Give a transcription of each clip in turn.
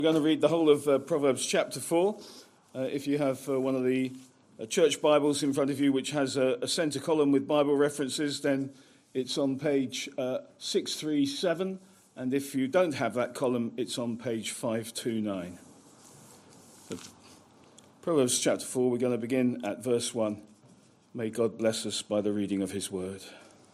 We're going to read the whole of Proverbs chapter 4. If you have one of the church Bibles in front of you which has a centre column with Bible references, then it's on page 637. And if you don't have that column, it's on page 529. Proverbs chapter 4, we're going to begin at verse 1. May God bless us by the reading of his word.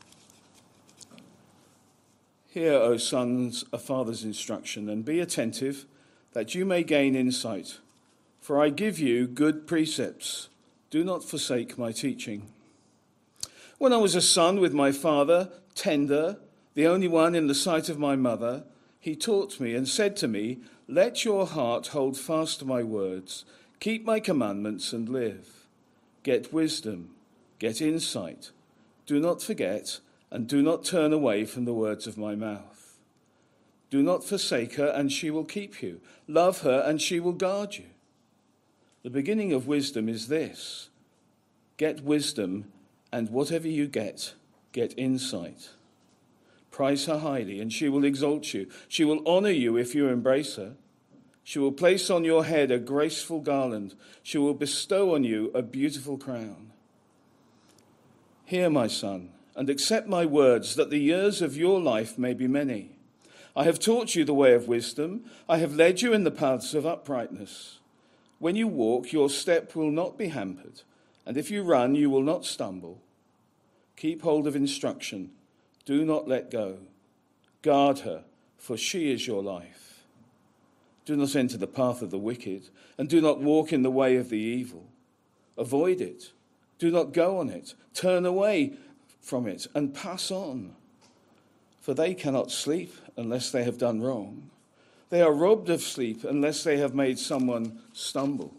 Hear, O sons, a father's instruction, and be attentive, that you may gain insight. For I give you good precepts. Do not forsake my teaching. When I was a son with my father, tender, the only one in the sight of my mother, he taught me and said to me, let your heart hold fast to my words. Keep my commandments and live. Get wisdom, get insight. Do not forget, and do not turn away from the words of my mouth. Do not forsake her, and she will keep you. Love her, and she will guard you. The beginning of wisdom is this: get wisdom, and whatever you get insight. Prize her highly, and she will exalt you. She will honor you if you embrace her. She will place on your head a graceful garland. She will bestow on you a beautiful crown. Hear, my son, and accept my words, that the years of your life may be many. I have taught you the way of wisdom. I have led you in the paths of uprightness. When you walk, your step will not be hampered, and if you run, you will not stumble. Keep hold of instruction. Do not let go. Guard her, for she is your life. Do not enter the path of the wicked, and do not walk in the way of the evil. Avoid it. Do not go on it. Turn away from it and pass on. For they cannot sleep unless they have done wrong. They are robbed of sleep unless they have made someone stumble.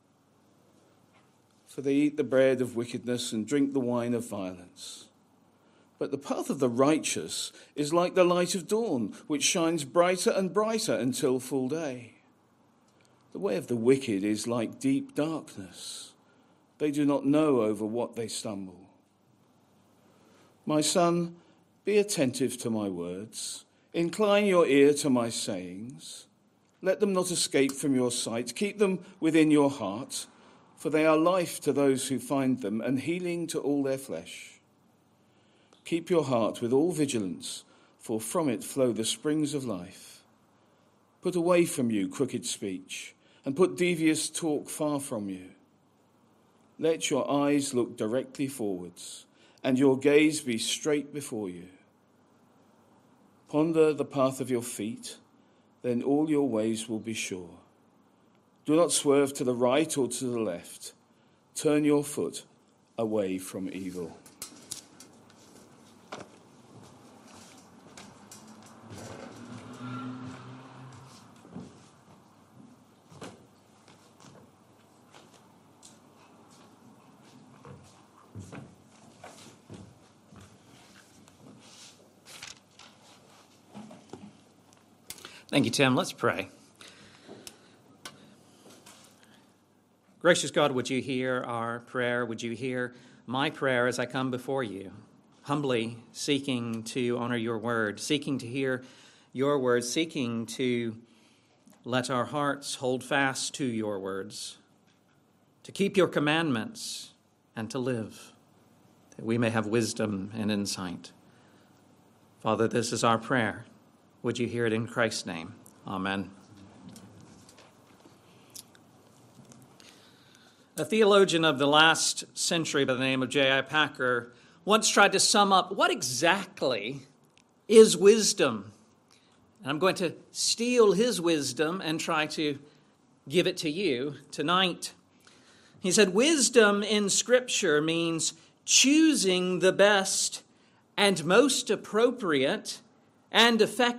For they eat the bread of wickedness and drink the wine of violence. But the path of the righteous is like the light of dawn, which shines brighter and brighter until full day. The way of the wicked is like deep darkness. They do not know over what they stumble. My son, be attentive to my words. Incline your ear to my sayings. Let them not escape from your sight. Keep them within your heart, for they are life to those who find them and healing to all their flesh. Keep your heart with all vigilance, for from it flow the springs of life. Put away from you crooked speech, and put devious talk far from you. Let your eyes look directly forwards, and your gaze be straight before you. Ponder the path of your feet, then all your ways will be sure. Do not swerve to the right or to the left. Turn your foot away from evil. Thank you, Tim. Let's pray. Gracious God, would you hear our prayer? Would you hear my prayer as I come before you, humbly seeking to honor your word, seeking to hear your words, seeking to let our hearts hold fast to your words, to keep your commandments and to live, that we may have wisdom and insight. Father, this is our prayer. Would you hear it in Christ's name? Amen. A theologian of the last century by the name of J.I. Packer once tried to sum up what exactly is wisdom. And I'm going to steal his wisdom and try to give it to you tonight. He said, wisdom in Scripture means choosing the best and most appropriate and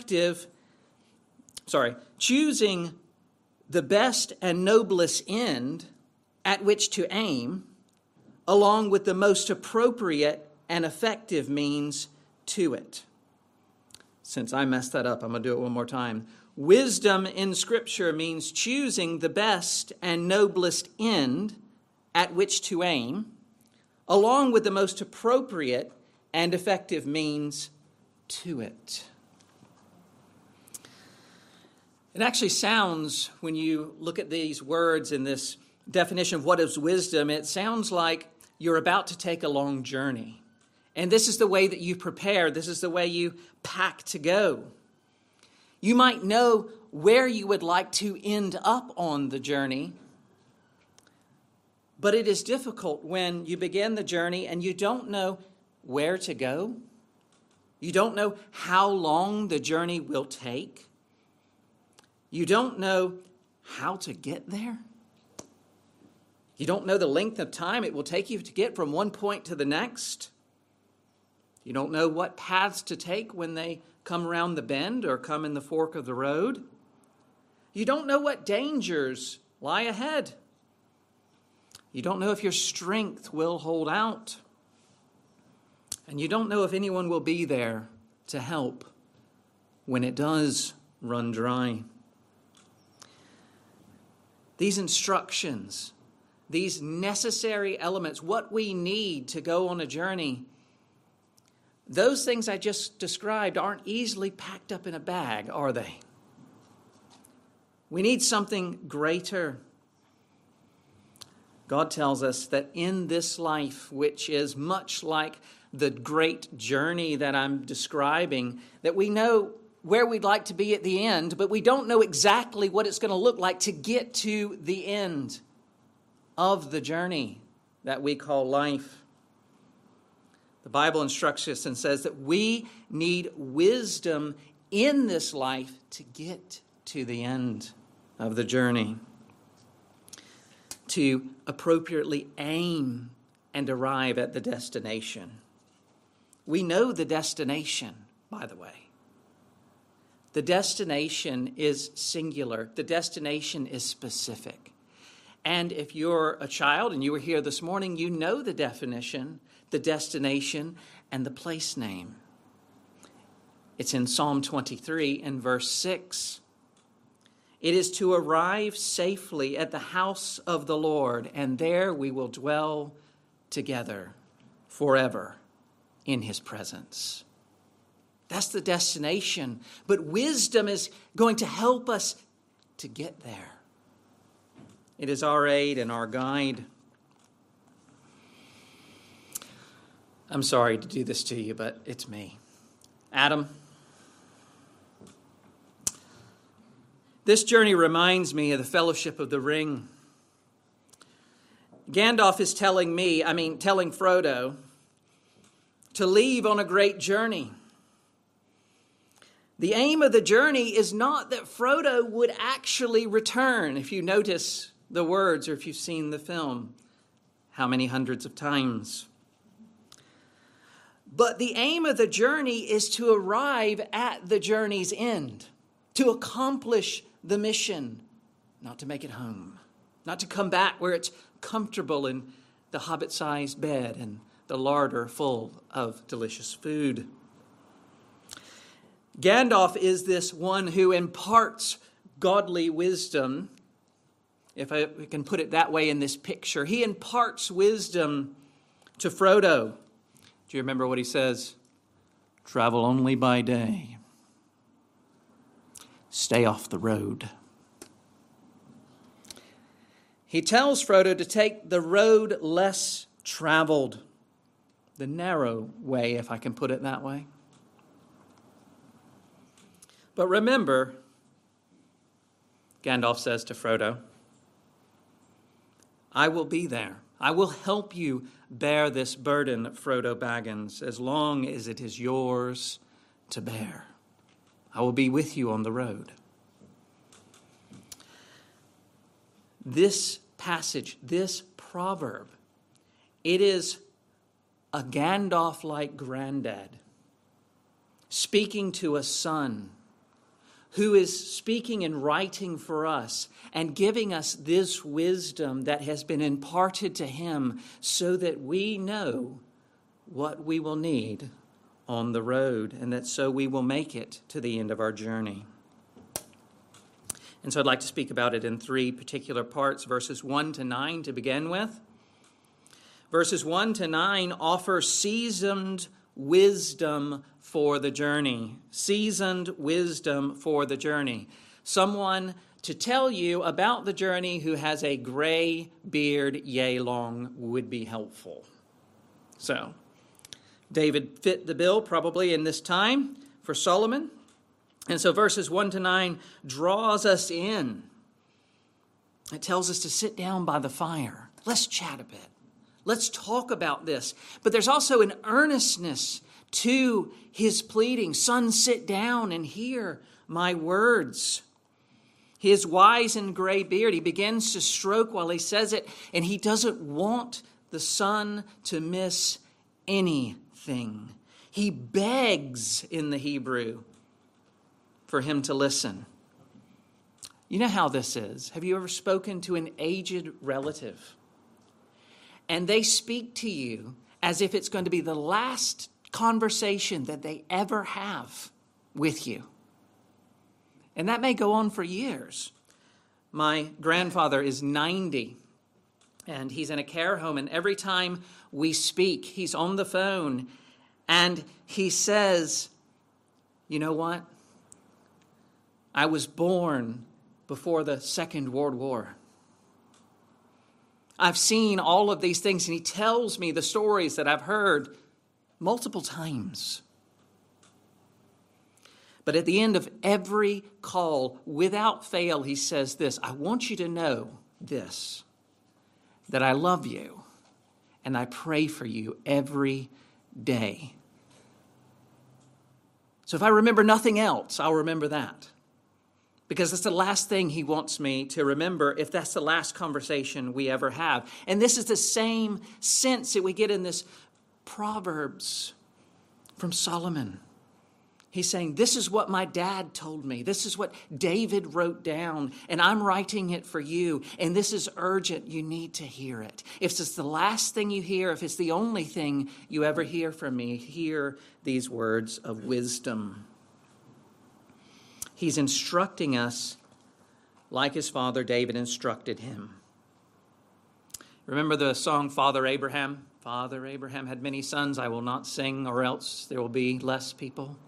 choosing the best and noblest end at which to aim, along with the most appropriate and effective means to it. Since I messed that up, I'm going to do it one more time. Wisdom in Scripture means choosing the best and noblest end at which to aim, along with the most appropriate and effective means to it. It actually sounds, when you look at these words in this definition of what is wisdom, it sounds like you're about to take a long journey. And this is the way that you prepare. This is the way you pack to go. You might know where you would like to end up on the journey, but it is difficult when you begin the journey and you don't know where to go. You don't know how long the journey will take. You don't know how to get there. You don't know the length of time it will take you to get from one point to the next. You don't know what paths to take when they come around the bend or come in the fork of the road. You don't know what dangers lie ahead. You don't know if your strength will hold out. And you don't know if anyone will be there to help when it does run dry. These instructions, these necessary elements, what we need to go on a journey, those things I just described aren't easily packed up in a bag, are they? We need something greater. God tells us that in this life, which is much like the great journey that I'm describing, that we know where we'd like to be at the end, but we don't know exactly what it's going to look like to get to the end of the journey that we call life. The Bible instructs us and says that we need wisdom in this life to get to the end of the journey, to appropriately aim and arrive at the destination. We know the destination, by the way. The destination is singular. The destination is specific. And if you're a child and you were here this morning, you know the definition, the destination, and the place name. It's in Psalm 23 and verse 6. It is to arrive safely at the house of the Lord, and there we will dwell together forever in his presence. That's the destination. But wisdom is going to help us to get there. It is our aid and our guide. I'm sorry to do this to you, but it's me. Adam, this journey reminds me of the Fellowship of the Ring. Gandalf is telling Frodo to leave on a great journey. The aim of the journey is not that Frodo would actually return. If you notice the words or if you've seen the film, how many hundreds of times. But the aim of the journey is to arrive at the journey's end, to accomplish the mission, not to make it home, not to come back where it's comfortable in the hobbit-sized bed and the larder full of delicious food. Gandalf is this one who imparts godly wisdom, if I can put it that way in this picture. He imparts wisdom to Frodo. Do you remember what he says? Travel only by day. Stay off the road. He tells Frodo to take the road less traveled, the narrow way, if I can put it that way. But remember, Gandalf says to Frodo, I will be there. I will help you bear this burden, Frodo Baggins, as long as it is yours to bear. I will be with you on the road. This passage, this proverb, it is a Gandalf-like granddad speaking to a son who is speaking and writing for us and giving us this wisdom that has been imparted to him so that we know what we will need on the road and that so we will make it to the end of our journey. And so I'd like to speak about it in three particular parts, verses 1 to 9 to begin with. Verses 1 to 9 offer seasoned wisdom for the journey. Seasoned wisdom for the journey. someone to tell you about the journey who has a gray beard, yea long, would be helpful. So, David fit the bill probably in this time for Solomon. And so verses 1 to 9 draws us in. It tells us to sit down by the fire. Let's chat a bit. Let's talk about this. But there's also an earnestness to his pleading. Son, sit down and hear my words. His wise and gray beard, he begins to stroke while he says it, and he doesn't want the son to miss anything. He begs in the Hebrew for him to listen. You know how this is. Have you ever spoken to an aged relative? And they speak to you as if it's going to be the last conversation that they ever have with you. And that may go on for years. My grandfather is 90, and he's in a care home, and every time we speak, he's on the phone, and he says, you know what? I was born before the Second World War. I've seen all of these things, and he tells me the stories that I've heard multiple times. But at the end of every call, without fail, he says this, I want you to know this, that I love you and I pray for you every day. So if I remember nothing else, I'll remember that. Because that's the last thing he wants me to remember if that's the last conversation we ever have. And this is the same sense that we get in this Proverbs from Solomon. He's saying, this is what my dad told me. This is what David wrote down, and I'm writing it for you. And this is urgent. You need to hear it. If it's the last thing you hear, if it's the only thing you ever hear from me, hear these words of wisdom. He's instructing us like his father David instructed him. Remember the song, Father Abraham? Father Abraham had many sons. I will not sing, or else there will be less people.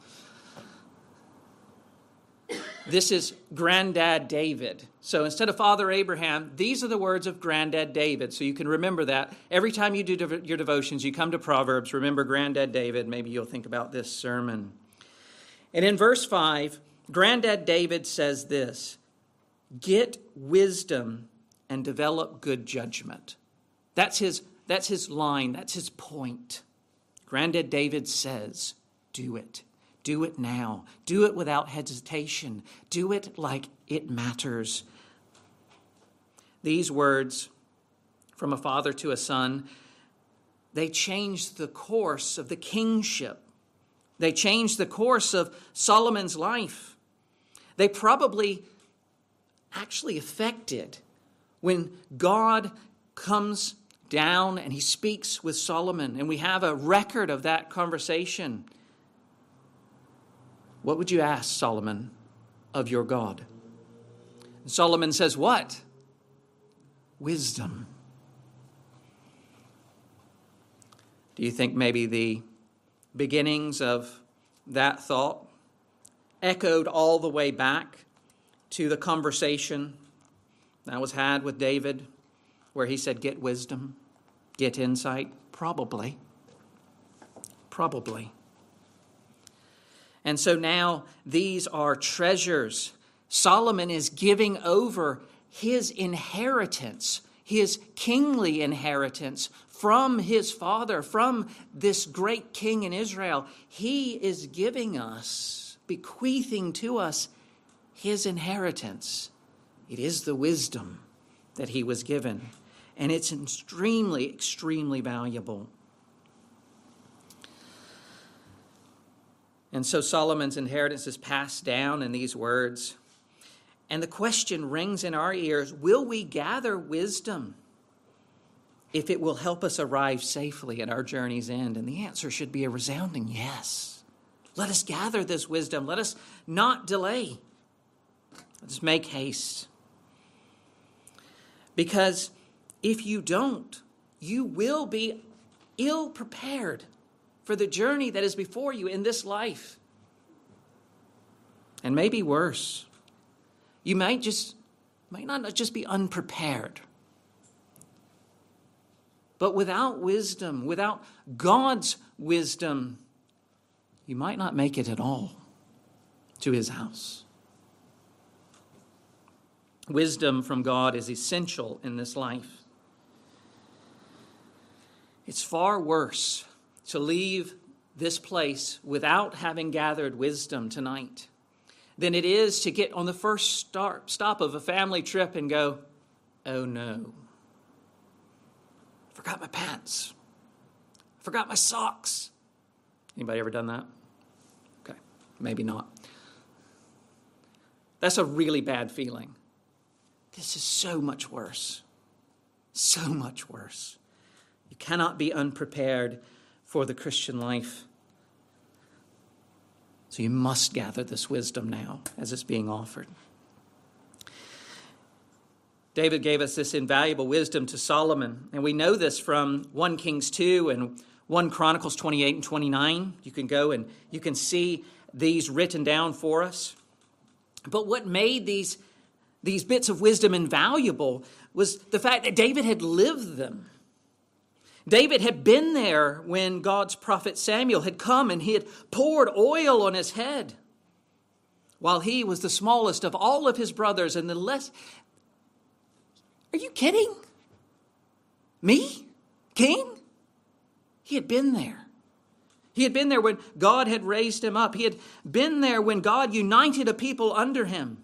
This is Granddad David. So instead of Father Abraham, these are the words of Granddad David. So you can remember that. Every time you do your devotions, you come to Proverbs, remember Granddad David. Maybe you'll think about this sermon. And in verse 5, Granddad David says this, get wisdom and develop good judgment. That's his line. That's his point. Granddad David says, do it. Do it now. Do it without hesitation. Do it like it matters. These words from a father to a son, they changed the course of the kingship. They changed the course of Solomon's life. They probably actually affected when God comes down and he speaks with Solomon, and we have a record of that conversation. What would you ask, Solomon, of your God? And Solomon says what? Wisdom. Do you think maybe the beginnings of that thought echoed all the way back to the conversation that was had with David, where he said, get wisdom, get insight? Probably. And so now these are treasures. Solomon is giving over his inheritance, his kingly inheritance from his father, from this great king in Israel. He is giving us, bequeathing to us his inheritance. It is the wisdom that he was given, and it's extremely, extremely valuable. And so Solomon's inheritance is passed down in these words. And the question rings in our ears, will we gather wisdom if it will help us arrive safely at our journey's end? And the answer should be a resounding yes. Let us gather this wisdom. Let us not delay. Let us make haste. Because if you don't, you will be ill prepared for the journey that is before you in this life. And maybe worse, You might not just be unprepared. But without wisdom, without God's wisdom, you might not make it at all to his house. Wisdom from God is essential in this life. It's far worse to leave this place without having gathered wisdom tonight than it is to get on the first stop of a family trip and go, oh no, forgot my pants, forgot my socks. Anybody ever done that? Okay, maybe not. That's a really bad feeling. This is so much worse. So much worse. You cannot be unprepared for the Christian life. So you must gather this wisdom now as it's being offered. David gave us this invaluable wisdom to Solomon, and we know this from 1 Kings 2 and 1 Chronicles 28 and 29. You can go and you can see these written down for us. But what made these bits of wisdom invaluable was the fact that David had lived them. David had been there when God's prophet Samuel had come and he had poured oil on his head while he was the smallest of all of his brothers and the less. Are you kidding? Me? King? He had been there. He had been there when God had raised him up. He had been there when God united a people under him.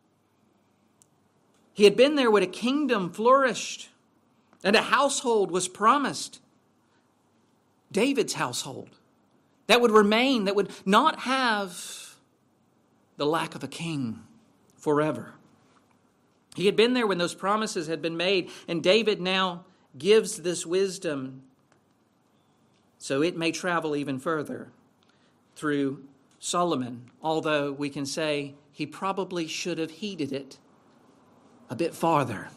He had been there when a kingdom flourished and a household was promised. David's household that would remain, that would not have the lack of a king forever. He had been there when those promises had been made, and David now gives this wisdom so it may travel even further through Solomon, although we can say he probably should have heeded it a bit farther.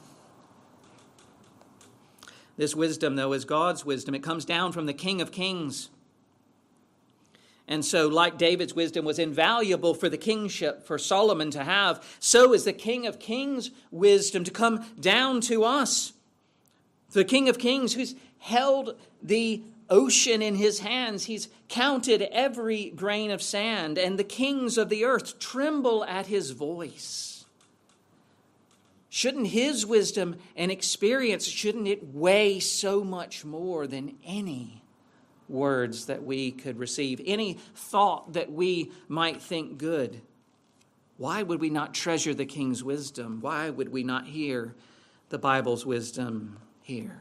This wisdom, though, is God's wisdom. It comes down from the King of Kings. And so, like David's wisdom was invaluable for the kingship, for Solomon to have, so is the King of Kings' wisdom to come down to us. The King of Kings who's held the ocean in his hands. He's counted every grain of sand, and the kings of the earth tremble at his voice. Shouldn't his wisdom and experience, shouldn't it weigh so much more than any words that we could receive, any thought that we might think good? Why would we not treasure the King's wisdom? Why would we not hear the Bible's wisdom here?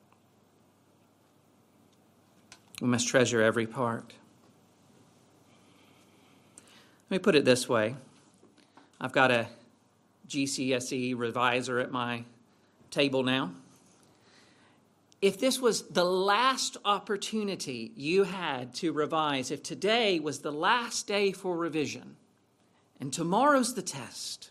We must treasure every part. Let me put it this way. I've got a GCSE reviser at my table now. If this was the last opportunity you had to revise, if today was the last day for revision and tomorrow's the test,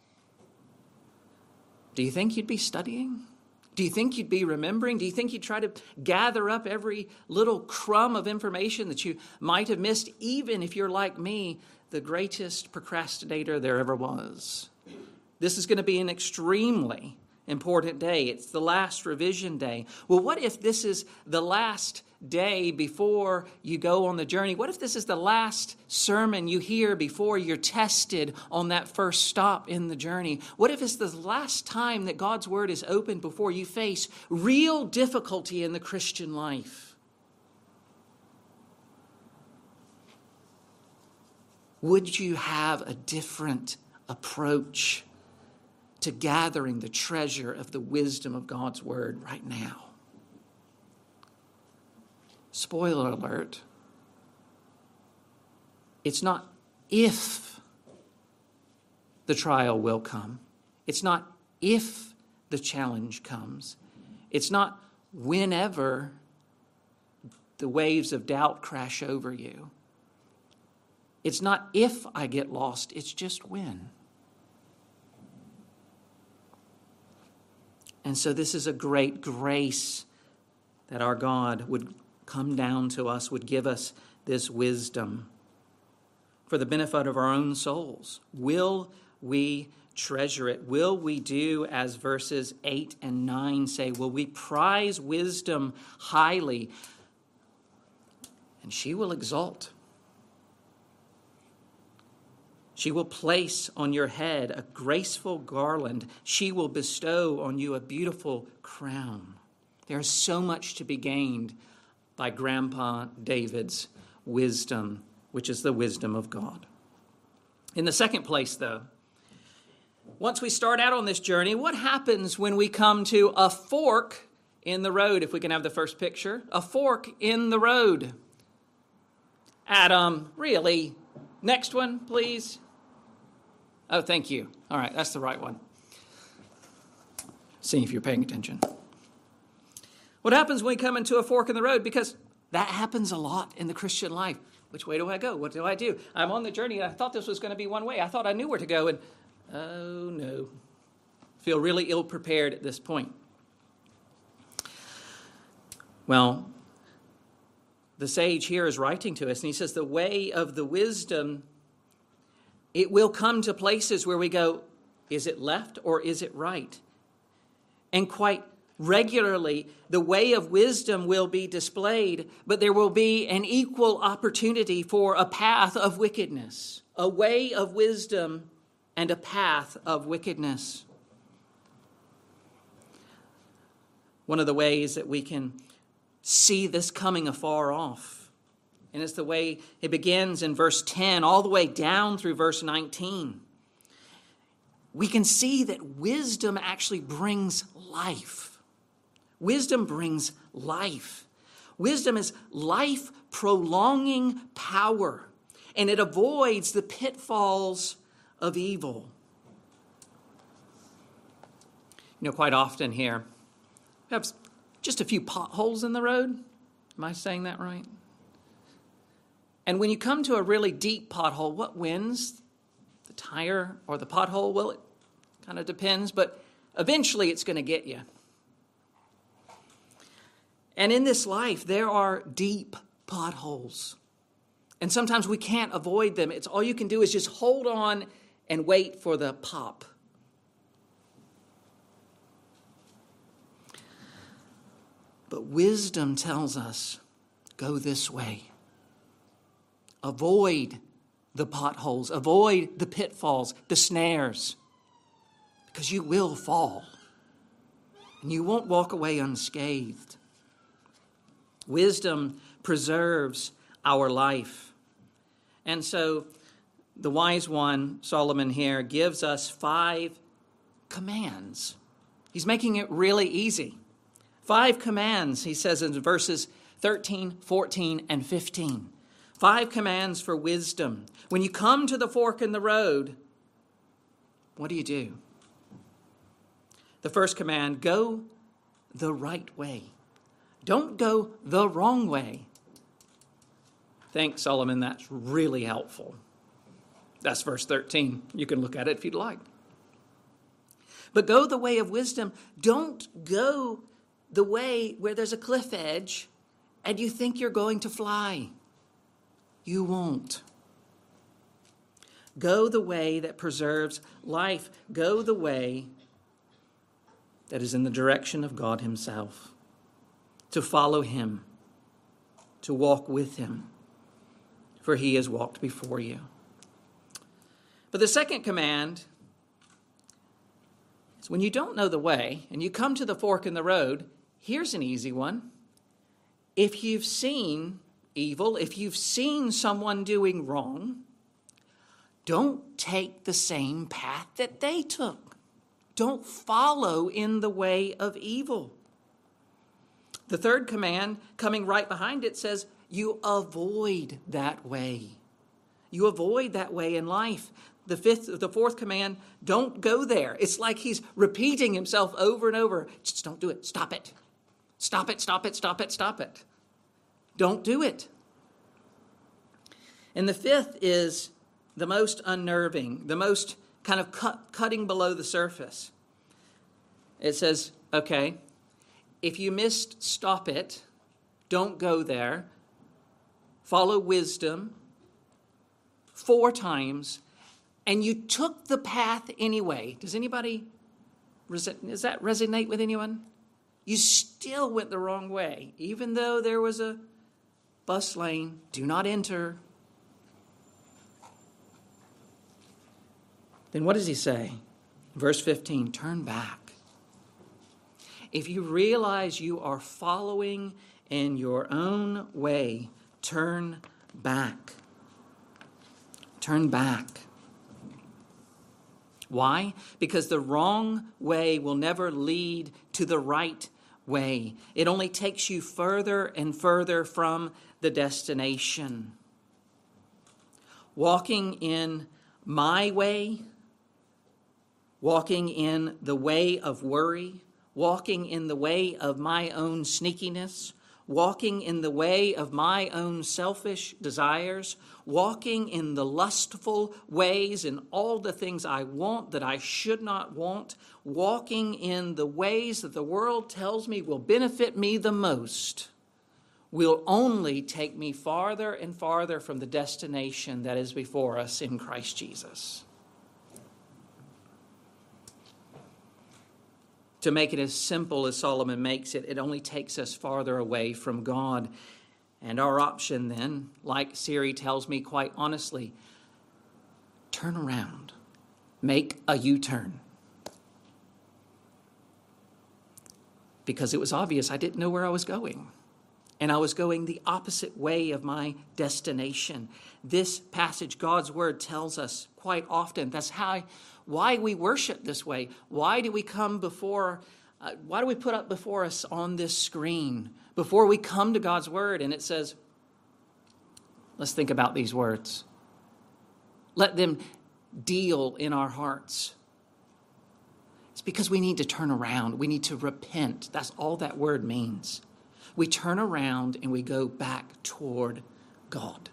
do you think you'd be studying? Do you think you'd be remembering? Do you think you'd try to gather up every little crumb of information that you might have missed, even if you're like me, the greatest procrastinator there ever was? This is going to be an extremely important day. It's the last revision day. Well, what if this is the last day before you go on the journey? What if this is the last sermon you hear before you're tested on that first stop in the journey? What if it's the last time that God's word is opened before you face real difficulty in the Christian life? Would you have a different approach to gathering the treasure of the wisdom of God's word right now? Spoiler alert. It's not if the trial will come. It's not if the challenge comes. It's not whenever the waves of doubt crash over you. It's not if I get lost. It's just when. And so this is a great grace that our God would come down to us, would give us this wisdom for the benefit of our own souls. Will we treasure it? Will we do as verses 8 and 9 say? Will we prize wisdom highly? And she will exalt. She will place on your head a graceful garland. She will bestow on you a beautiful crown. There is so much to be gained by Grandpa David's wisdom, which is the wisdom of God. In the second place, though, once we start out on this journey, what happens when we come to a fork in the road? If we can have the first picture. A fork in the road. Adam, really? Next one, please. Oh, thank you. All right, that's the right one. See if you're paying attention. What happens when we come into a fork in the road? Because that happens a lot in the Christian life. Which way do I go? What do I do? I'm on the journey, and I thought this was going to be one way. I thought I knew where to go, and oh no. Feel really ill-prepared at this point. Well, the sage here is writing to us, and he says the way of the wisdom, it will come to places where we go, is it left or is it right? And quite regularly, the way of wisdom will be displayed, but there will be an equal opportunity for a path of wickedness, a way of wisdom and a path of wickedness. One of the ways that we can see this coming afar off, and it's the way it begins in verse 10 all the way down through verse 19. We can see that wisdom actually brings life. Wisdom brings life. Wisdom is life-prolonging power, and it avoids the pitfalls of evil. You know, quite often here, we have just a few potholes in the road. Am I saying that right? And when you come to a really deep pothole, what wins? The tire or the pothole? Well, it kind of depends, but eventually it's going to get you. And in this life, there are deep potholes. And sometimes we can't avoid them. It's all you can do is just hold on and wait for the pop. But wisdom tells us, go this way. Avoid the potholes. Avoid the pitfalls, the snares. Because you will fall. And you won't walk away unscathed. Wisdom preserves our life. And so the wise one, Solomon here, gives us 5 commands. He's making it really easy. 5 commands, he says in verses 13, 14, and 15. 5 commands for wisdom. When you come to the fork in the road, what do? The first command, go the right way. Don't go the wrong way. Thanks, Solomon. That's really helpful. That's verse 13. You can look at it if you'd like. But go the way of wisdom. Don't go the way where there's a cliff edge and you think you're going to fly. You won't. Go the way that preserves life. Go the way that is in the direction of God himself. To follow him. To walk with him. For he has walked before you. But the second command is when you don't know the way and you come to the fork in the road, here's an easy one. If you've seen evil, if you've seen someone doing wrong, don't take the same path that they took. Don't follow in the way of evil. The third command, coming right behind it, says you avoid that way. You avoid that way in life. The fourth command, don't go there. It's like he's repeating himself over and over. Just don't do it. Stop it. Stop it, stop it, stop it, stop it. Don't do it. And the fifth is the most unnerving, the most kind of cutting below the surface. It says, okay, if you missed stop it, don't go there, follow wisdom 4 times, and you took the path anyway. Does that resonate with anyone? You still went the wrong way, even though there was a bus lane. Do not enter. Then what does he say? Verse 15, turn back. If you realize you are following in your own way, turn back. Turn back. Why? Because the wrong way will never lead to the right way. It only takes you further and further from the destination. Walking in my way, walking in the way of worry, walking in the way of my own sneakiness, walking in the way of my own selfish desires, walking in the lustful ways and all the things I want that I should not want, walking in the ways that the world tells me will benefit me the most, will only take me farther and farther from the destination that is before us in Christ Jesus. To make it as simple as Solomon makes it, it only takes us farther away from God. And our option then, like Siri tells me quite honestly, turn around. Make a U-turn. Because it was obvious I didn't know where I was going. And I was going the opposite way of my destination. This passage, God's word, tells us quite often that's why we worship this way. Why do we why do we put up before us on this screen before we come to God's word? And it says, let's think about these words. Let them deal in our hearts. It's because we need to turn around. We need to repent. That's all that word means. We turn around and we go back toward God.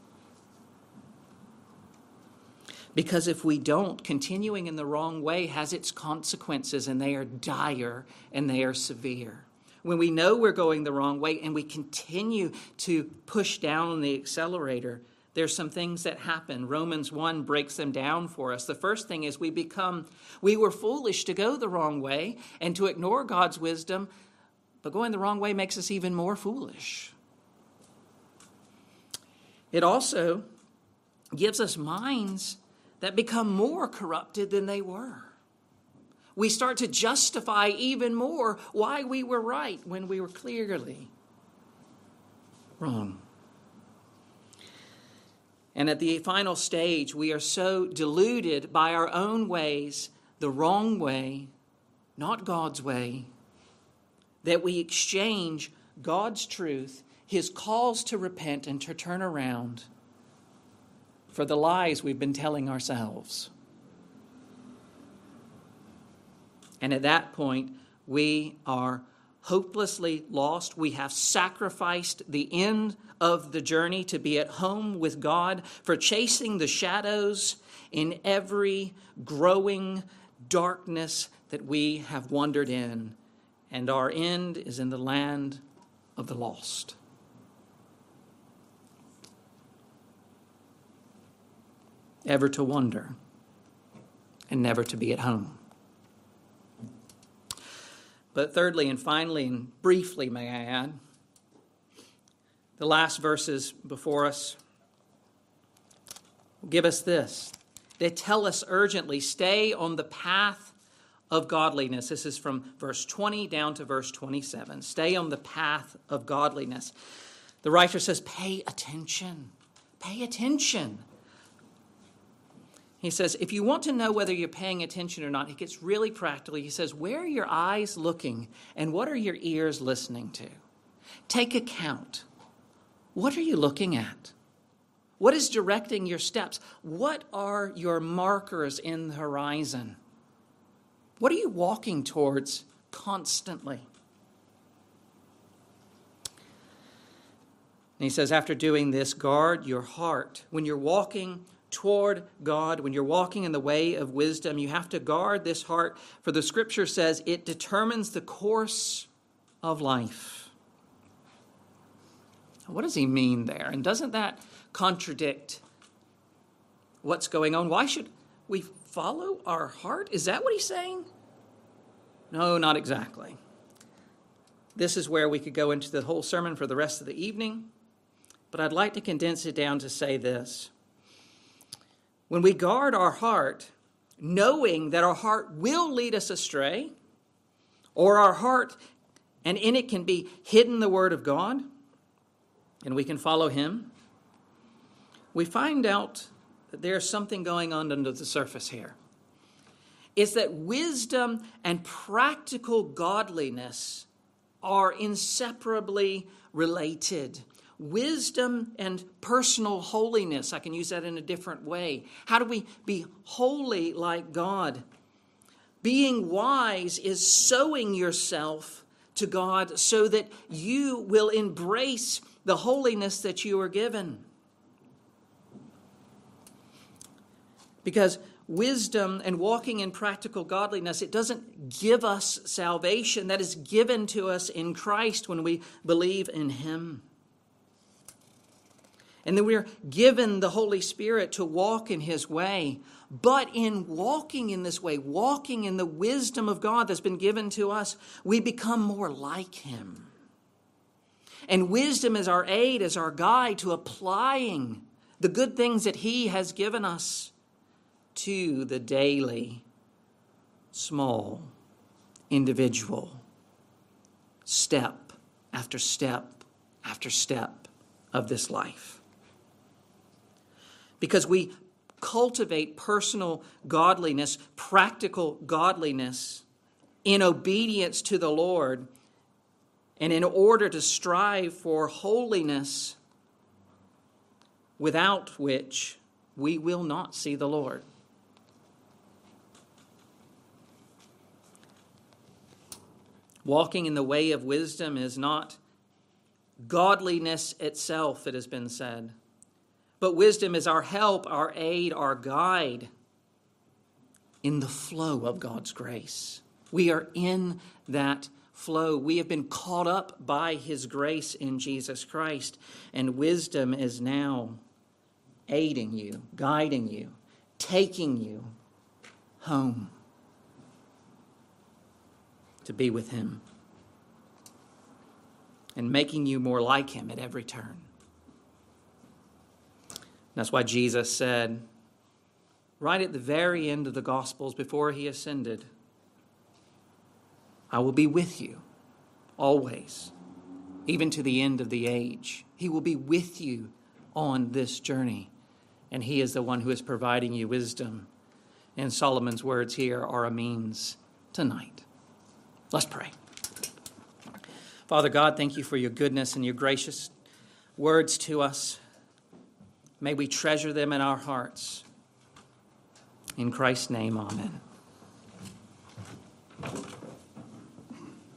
Because if we don't, continuing in the wrong way has its consequences, and they are dire and they are severe. When we know we're going the wrong way and we continue to push down on the accelerator, there's some things that happen. Romans 1 breaks them down for us. The first thing is we were foolish to go the wrong way and to ignore God's wisdom, but going the wrong way makes us even more foolish. It also gives us minds that become more corrupted than they were. We start to justify even more why we were right when we were clearly wrong. And at the final stage, we are so deluded by our own ways, the wrong way, not God's way, that we exchange God's truth, his calls to repent and to turn around, for the lies we've been telling ourselves. And at that point, we are hopelessly lost. We have sacrificed the end of the journey to be at home with God for chasing the shadows in every growing darkness that we have wandered in. And our end is in the land of the lost. Ever to wander and never to be at home. But thirdly and finally and briefly, may I add, the last verses before us give us this. They tell us urgently, stay on the path of godliness. This is from verse 20 down to verse 27. Stay on the path of godliness. The writer says, pay attention. Pay attention. He says, if you want to know whether you're paying attention or not, he gets really practical. He says, where are your eyes looking and what are your ears listening to? Take account. What are you looking at? What is directing your steps? What are your markers in the horizon? What are you walking towards constantly? And he says, after doing this, guard your heart. When you're walking toward God, when you're walking in the way of wisdom, you have to guard this heart, for the scripture says it determines the course of life. What does he mean there? And doesn't that contradict what's going on? Why should we follow our heart? Is that what he's saying? No, not exactly. This is where we could go into the whole sermon for the rest of the evening, but I'd like to condense it down to say this. When we guard our heart, knowing that our heart will lead us astray, or our heart, and in it can be hidden the Word of God, and we can follow Him, we find out that there's something going on under the surface here. It's that wisdom and practical godliness are inseparably related. Wisdom and personal holiness, I can use that in a different way. How do we be holy like God? Being wise is sowing yourself to God so that you will embrace the holiness that you are given. Because wisdom and walking in practical godliness, it doesn't give us salvation. That is given to us in Christ when we believe in Him. And then we are given the Holy Spirit to walk in His way. But in walking in this way, walking in the wisdom of God that's been given to us, we become more like Him. And wisdom is our aid, is our guide to applying the good things that He has given us to the daily, small, individual, step after step after step of this life. Because we cultivate personal godliness, practical godliness in obedience to the Lord, and in order to strive for holiness, without which we will not see the Lord. Walking in the way of wisdom is not godliness itself, it has been said. But wisdom is our help, our aid, our guide in the flow of God's grace. We are in that flow. We have been caught up by His grace in Jesus Christ. And wisdom is now aiding you, guiding you, taking you home to be with Him and making you more like Him at every turn. That's why Jesus said, right at the very end of the Gospels, before He ascended, I will be with you always, even to the end of the age. He will be with you on this journey, and He is the one who is providing you wisdom. And Solomon's words here are a means tonight. Let's pray. Father God, thank You for Your goodness and Your gracious words to us. May we treasure them in our hearts. In Christ's name, amen.